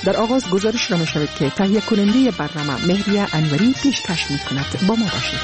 در آغاز گزارش را می‌شنوید که تهیه کننده برنامه مهریه انوری پیشکش می‌کند. با ما باشید.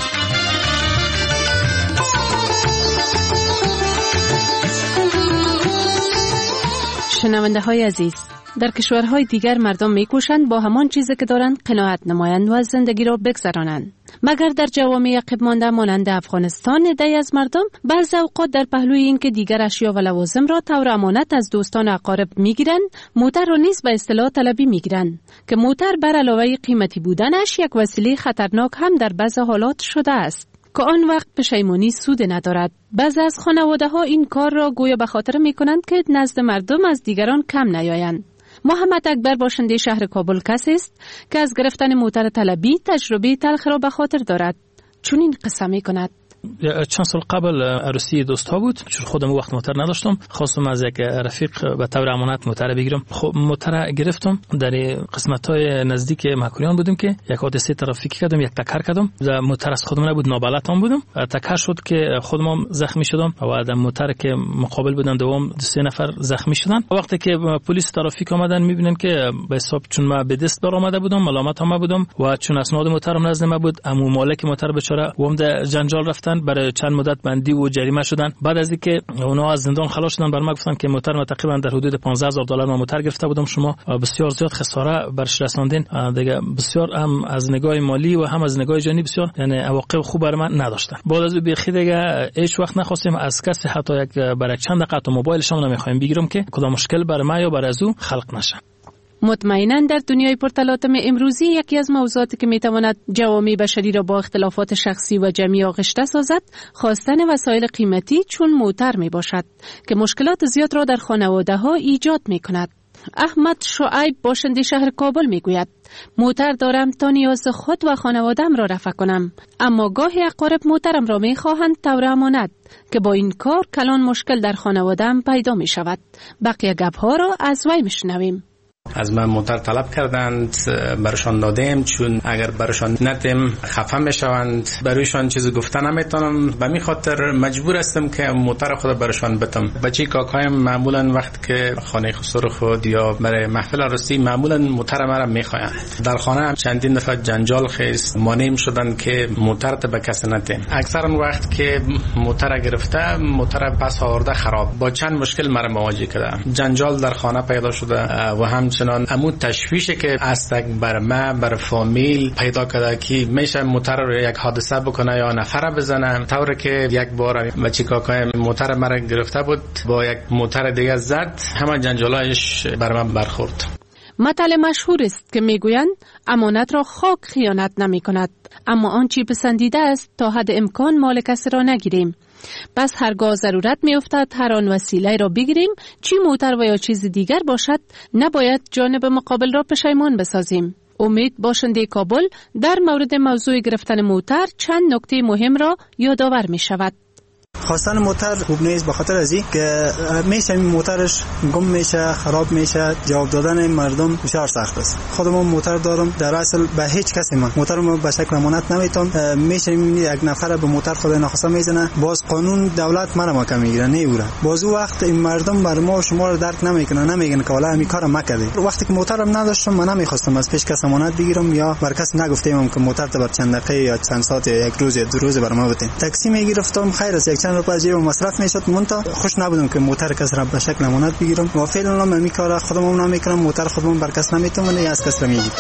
شنونده های عزیز، در کشورهای دیگر مردم میکوشند با همان چیزی که دارند قناعت نمایند و از زندگی را بگذرانند. مگر در جوامع عقب مانده مانند افغانستان عده‌ای از مردم بعضی اوقات در پهلوی این که دیگر اشیا و لوازم را طور امانت از دوستان و اقارب میگیرند، موتر را نیز به اصطلاح طلبی میگیرند که موتر بر علاوه قیمتی بودنش یک وسیله خطرناک هم در بعضی حالات شده است که آن وقت پشیمانی سود ندارد. بعضی از خانواده ها این کار را گویا به خاطر می کنند که نزد مردم از دیگران کم نیایند. محمد اکبر باشنده شهر کابل کسی است که از گرفتن موتر طلبی تجربه تلخ را به خاطر دارد. چون این قصه می کند: چند سال قبل عروسی دوستا بود، چون خودم وقت موتر نداشتم، خواستم از یک رفیق به طور امانت موتر بگیرم. خب موتر گرفتم، در قسمت‌های نزدیک مکوریان بودیم که یک حادثه ترافیکی کردم، یک تکر کردم. موتر از خودم نبود، نابلدم بودم، تکر شد که خودم زخمی شدم و در موتر که مقابل بودن دوم 2-3 نفر زخمی شدن. وقتی که پلیس ترافیک آمدن می‌بینن که به حساب چون ما به دست بر آمده بودم، ملامت هم بودم و چون اسناد موترم نزد ما بود، عمو مالک موتر بیچاره و در جنجال رفتن، برای چند مدت بندی و جریمه شدن. بعد از اینکه اونا از زندان خلاص شدن برام گفتن که موتر ما تقریبا در حدود $15,000 ما موتر گرفته بودم، شما بسیار زیاد خساره برش رساندین. دیگه بسیار هم از نگاه مالی و هم از نگاه جانی بسیار یعنی عواقب خوب برای من نداشتن. بعد از بیخی دیگه هیچ وقت نخواستیم از کسی حتی یک برای چند دقیقه موبایل شما نمیخوایم بگیرم که کدام مشکل برای ما یا برای از او خلق نشه. مطمئناً در دنیای پرتلاطم امروزی یکی از موضوعاتی که میتواند جوامع بشری را با اختلافات شخصی و جمعی آغشته سازد خواستن وسایل قیمتی چون موتر می باشد که مشکلات زیاد را در خانواده ها ایجاد می کند. احمد شعیب باشنده شهر کابل می گوید: موتر دارم تا نیاز خود و خانوادم را رفع کنم، اما گاهی اقارب موترم را می خواهند طور امانت که با این کار کلان مشکل در خانوادم پیدا می شود. بقیه گپ ها را از وی میشنویم. از من موتر طلب کردند، برشان دادیم، چون اگر برشان ندیم خفه میشوند، برایشان چیزی گفته نمیتونم، به می خاطر مجبور هستم که موتر خود برشان بدم. بچه کاکایم معمولا وقت که خانه خسر خود یا برای محفل عروسی معمولا موتر مرا میخواین. در خانه چندین دفعه جنجال خیز مانع شدن که موتر به کسی ندیم. اکثرا وقت که موتر گرفته موتر پس آورده خراب، با چند مشکل مرا مواجه کرده. جنجال در خانه پیدا شده و همچنان امو تشویشی که استک بر ما بر فامیل پیدا کرده که میشه موتر رو یک حادثه بکنه یا نفر بزنه. طوری که یک بار بچه کاکای موتر مرا گرفته بود، با یک موتر دیگه زد، همه جنجالایش بر من برخورد. مثل مشهور است که میگویند امانت را خاک خیانت نمی کند، اما آنچه پسندیده است تا حد امکان مال کسی را نگیریم. پس هرگاه ضرورت می افتد هر آن وسیله را بگیریم، چی موتر و یا چیز دیگر باشد، نباید جانب مقابل را پشیمان بسازیم. امید باشنده کابل در مورد موضوع گرفتن موتر چند نکته مهم را یادآور می شود. خواستن موتر خوب نیست، به خاطر از این که میشه این موترش گم میشه، خراب میشه، جواب دادن مردم بسیار سخت است. خودم موتر دارم، در اصل به هیچ کسی من موترم به شکل امانت نمیتونم. میشه یک نفر به موتر خود ناخواسته میزنه، باز قانون دولت منو مکم میگیره، نه اورا. باز وقت این مردم بر ما و شما رو درک نمیکنن، نمیگن که والا همین کارو مکردی. وقتی که موترم نداشتم من نمیخواستم از پیش کس امانت بگیرم یا بر کس نگفتم که موتر بر چند دقیقه یا چند ساعت یا یک روز یا 2 روز برام بده. تاکسی میگرفتم، خیر است، یک چند روپیه جیب مصرف میشد، منتها خوش نبودم که موتر کس را به شکل امانت بگیرم و فعلا من میکاره خودم نمیکنم، موتر خودم بر کس نمیتونم یا از کس را میگیرم.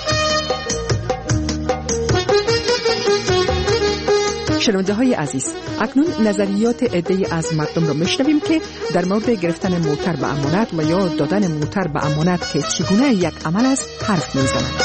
شنونده های عزیز، اکنون نظریات عده‌ای از مردم را میشنویم که در مورد گرفتن موتر به امانت و یا دادن موتر به امانت که چگونه یک عمل است حرف میزنند.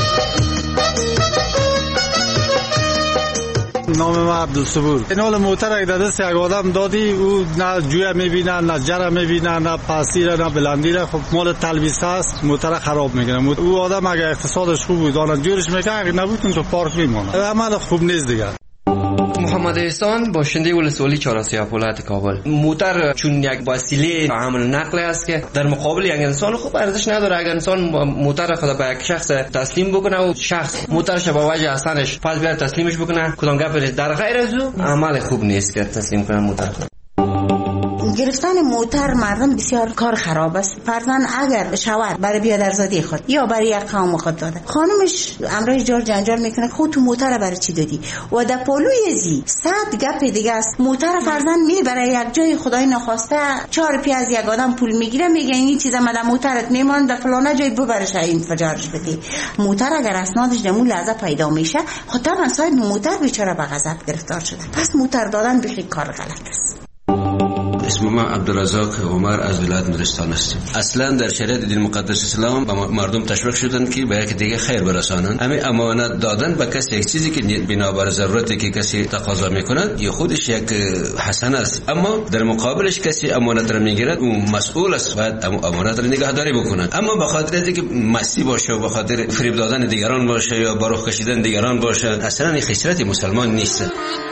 نام ما عبدالصبور. این حال موتر اگه در دست یک آدم دادی، او نه جویه میبینه، نه جره میبینه، نه پاسیره، نه بلندیره، خب مال تلبیس هست، موتر خراب میکنه. او آدم اگه اقتصادش خوب بود آن جورش میکنه، اگه نبود تو پارک میمونه. عمل خوب نیست دیگه. محمد احسان باشنده ولسوالی چهارسیاه ولایت کابل. موتر چون یک وسیله حمل و نقل است که در مقابل یک انسان خوب ارزش نداره. اگر انسان موتر خود به یک شخص تسلیم بکنه و شخص موترش با وجه اصلش پس بیاد تسلیمش بکنه، کدام گپ در غیر از او عمل خوب نیست که تسلیم کنه موتر. گرفتن موتر مردم بسیار کار خراب است. فرضاً اگر شوهر برای بیادرزادی خود یا برای یک قوم خود داده، خانمش امرای جار جنجال میکنه خود تو موتر برای چی دادی و در پلوی زی 100 گپ دیگه است. موتر فرضاً میبره یک جای خدای نخواسته 4 پی از یک آدم پول میگیره، میگه این چیزا من در موترت میمان در فلانه جای ببرش انفجارش بدی. موتر اگر اسنادش در اون لحظه پیدا میشه خب طبعا صاحب موتر بیچاره به غضب گرفتار شده. پس موتر دادن بخی کار غلط است. اسم من عبدالرزاق عمر از ولایت نورستان است. اصلا در شریعت دین مقدس اسلام با مردم تشویق شدند که به یک دیگه خیر برسانند. همین امانت دادن به کسی یک چیزی که بنابر ضرورتی که کسی تقاضا میکند یا خودش یک حسنه است، اما در مقابلش کسی امانت را میگیرد اون مسئول است، باید امانت را نگهداری بکند. اما به خاطر اینکه مسی باشه و به خاطر فریب دادن دیگران باشه یا باروخ کشیدن دیگران باشه، اصلا این خصلت مسلمان نیست.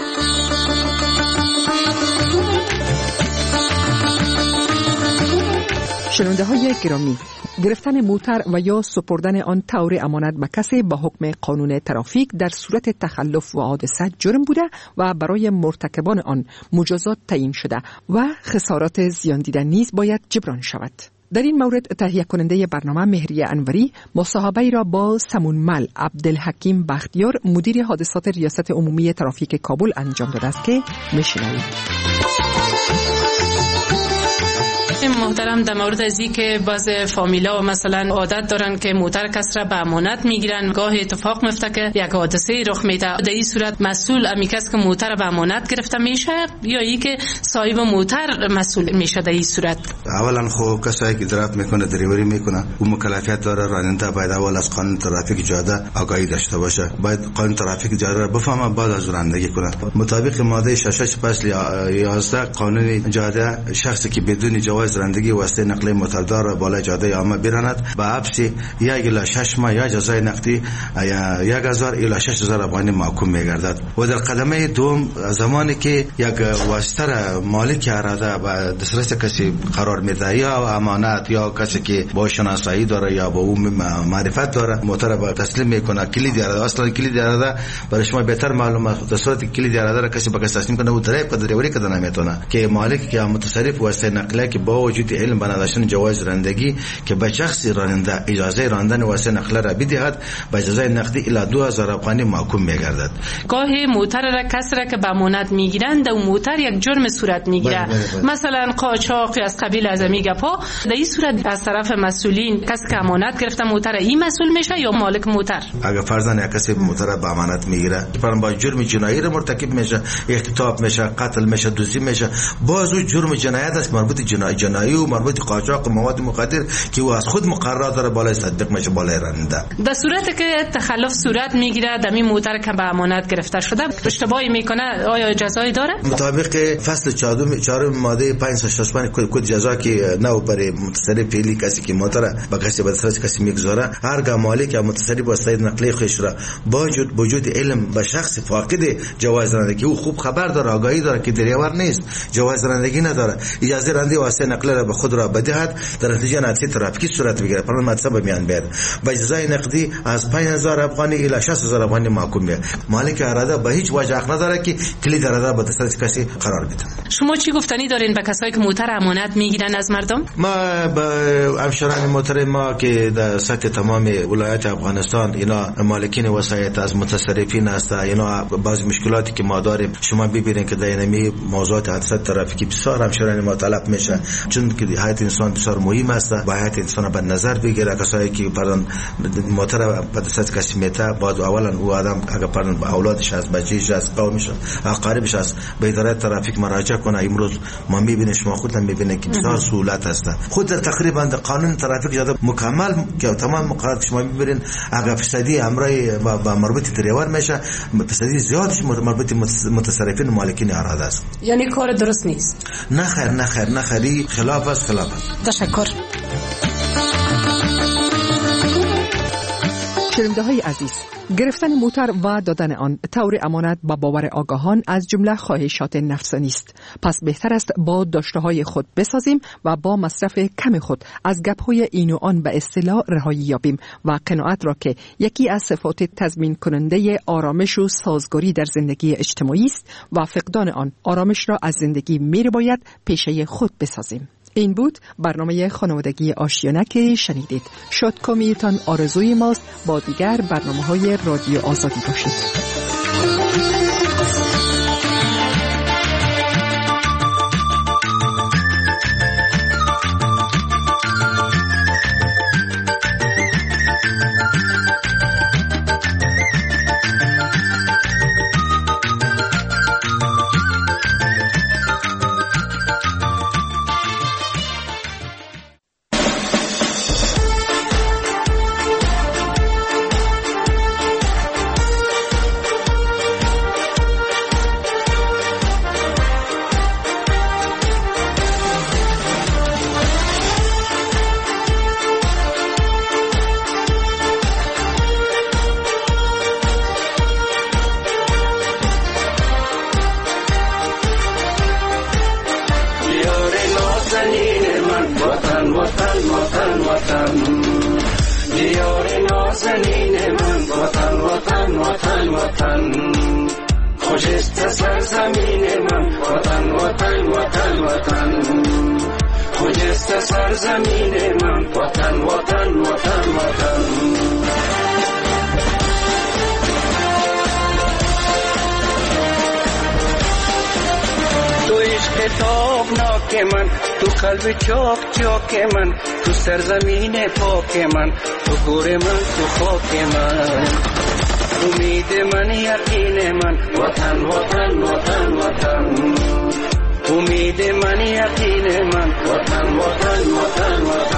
شنونده های گرامی، گرفتن موتر و یا سپردن آن طور امانت به کسی با حکم قانون ترافیک در صورت تخلف و حادثه جرم بوده و برای مرتکبان آن مجازات تعیین شده و خسارات زیان دیده نیز باید جبران شود. در این مورد تهیه کننده برنامه مهریه انوری مصاحبه را با سمونمل عبدالحکیم بختیار مدیر حادثات ریاست عمومی ترافیک کابل انجام داده است که میشنوید. محترم، در مورد ازی که باز فامیلا و مثلا عادت دارن که موتر کس را به امانت میگیرن، گاه اتفاق میفته که یک حادثه رخ میده، در این صورت مسئول امی کس که موتر به امانت گرفته میشه یا ای که صاحب موتر مسئول میشه؟ در این صورت اولا خب کسی که درایو میکنه دریوری میکنه اون مکلفیت داره، راننده باید اول از قانون ترافیک جاده آگاهی داشته باشه، باید قانون ترافیک جاده را بفهمه بعد از رانندگی کنه. مطابق ماده 66 فصل 11 قانون جاده، شخصی که بدون جواز رانندگی واسطه نقلیه موتردار بالای جاده عامه براند به حبس 1 الی 6 ماه یا جزای نقدی 1000 الی 6000 افغانی محکوم میگردد. و در قدمه دوم زمانی که یک واسطه مالک اراده و دسترس کسی قرار میده یا امانت یا کسی که با شناسایی داره یا با اون معرفت داره موتر به تسلیم میکنه، کلید اراده اصلا کلید اراده برای شما بهتر معلومه، در صورتی کلید اراده را کسی به کسی تسلیم کنه و دریوری کنه نمیتونه که مالک یا متصرف واسطه نقلیه که با وجود علم به نداشتن جواز رانندگی که به شخص راننده اجازه راندن واسه نقل را بدهد به جزای نقدی الی 2000 افغانی محکوم میگردد. گاهی موتر را کسی را که به امانت میگیرن در موتر یک جرم صورت میگیره، مثلا قاچاق از قبیل از میگپا، در این صورت از طرف مسئولین کسی که امانت گرفته موتر این مسئول میشه یا مالک موتر؟ اگر فرضاً یک کسی موتر به امانت میگیره با جرم جنایی را مرتکب میشه، اغتصاب میشه، قتل میشه، دزدی میشه، باز اون جرم جنایت است مربوط جنایی و مربوط قاچاق مواد مخدر که او از خود مقرر داره بالای صدق میشه بالای راننده. در صورتی که تخلف صورت میگیره در این موتر که به امانت گرفته شده اشتباهی میکنه آیا جزایی داره؟ مطابق فصل 4 ماده 565 کد جزا که نو برای متصرف فعلی کسی که موتر به کسی به دسترس کسی میگذاره، هرگاه مالک یا متصرف واسطه نقلیه خودش را با وجود علم به شخص فاقد جواز رانندگی او خوب خبر داره، آگاهی داره که دریور نیست، جواز رانندگی نداره، اجازه رانندگی واسطه نقل را به خود را بدهد، در نتیجه حادثه ترافیکی صورت بگیره، پران حادثه به میان بیاد با جزای نقدی از 5000 افغانی الی 6000 افغانی محکوم میشه. مالک اراده به هیچ وجه حق نداره که کلید اراده به دسترس کسی قرار بده. شما چی گفتنی دارین به کسایی که موتر امانت میگیرن از مردم؟ ما به همشهران محترم ما که در سطح تمام ولایت افغانستان اینا مالکین وسایط از متصرفین هستند، اینا بعضی مشکلاتی که ما داریم شما ببینید که در اینمی موضوعات حادثه ترافیکی بسیار همشهران ما طلب میشه، چون که حیات انسان بسیار مهم است، باید حیات انسان به نظر بگیره. کسایی که پران موتر به دست کسی میته بعد اولا او آدم اگر پران اولادش از بچه‌ش از قومش اقاربش از به اداره ترافیک مراجعه کنه. امروز ما میبینیم، شما خودت میبینید که بسیار سهولت است. خود در تقریبا قانون ترافیک جاده مکمل که تمام مقررات شما میبینید اگر فسادی امرای با مربوط دریور میشه، فسادی زیادش مربوط متصرفین و مالکین اراده است. یعنی کار درست نیست؟ نه خیر خلاف است. تشکر. شنونده های عزیز، گرفتن موتر و دادن آن طور امانت با باور آگاهان از جمله خواهشات نفسانی است. پس بهتر است با داشته‌های خود بسازیم و با مصرف کم خود از گپ‌های این و آن به اصطلاح رهایی یابیم و قناعت را که یکی از صفات تضمین کننده آرامش و سازگاری در زندگی اجتماعی است و فقدان آن آرامش را از زندگی باید پیشه خود بسازیم. این بود برنامه خانوادگی آشیانه که شنیدید. شادکامیتان آرزوی ماست. با دیگر برنامه‌های رادیو آزادی باشید. من تو قلب چاک چاک من تو سرزمین پاک من تو گور من تو خاک من امید من یقین من وطن وطن وطن وطن امید من یقین من وطن وطن وطن وطن